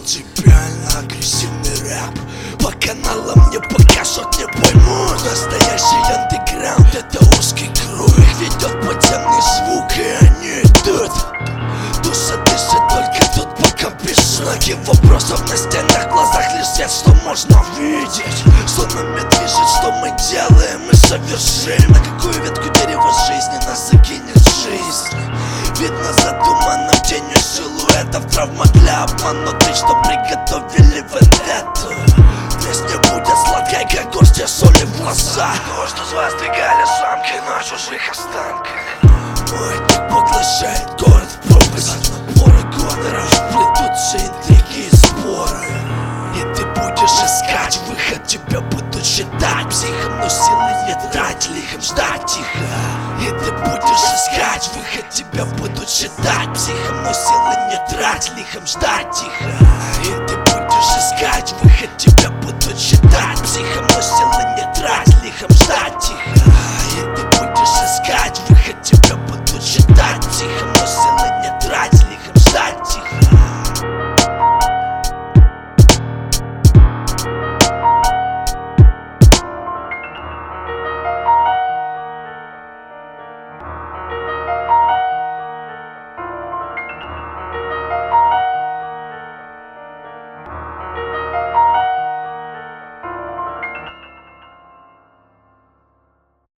Принципиально агрессивный рэп по каналам не покажут, не поймут. Настоящий андеграунд — это узкий круг, ведет подземный звук, и они идут. Душа дышит только тут, пока без знаки вопросов на стенах, в глазах лишь свет, что можно видеть. Что нами движет, что мы делаем и совершим. На какую ветку дерева жизни нас закинет жизнь. Видно за туманом тенью силуэтов, травма для обманутых, что приготовили вендетту. Песня будет сладкой, как горсть соли в глазах. Каждый из вас двигали самки на чужих останках. Мой дух поглощает город в пропасть от напора гоноров. Плетутся интриги и споры, и ты будешь искать выход, тебя будут считать психом, но силы не трать, лихом ждать тихо. И ты будешь искать выход, тебя будут считать психом, но силы не трать, лихом ждать тихо. И ты будешь искать выход, тебя будут считать психом, но силы не трать, лихом ждать тихо.